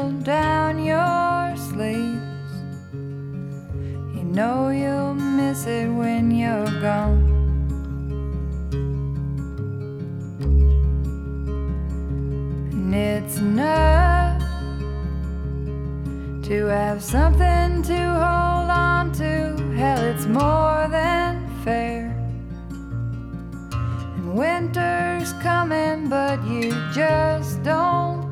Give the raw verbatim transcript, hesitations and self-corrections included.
roll down your sleeves. You know you'll miss it when you're gone. And it's enough to have something to hold on to. Hell, it's more than fair. And winter's coming, but you just don't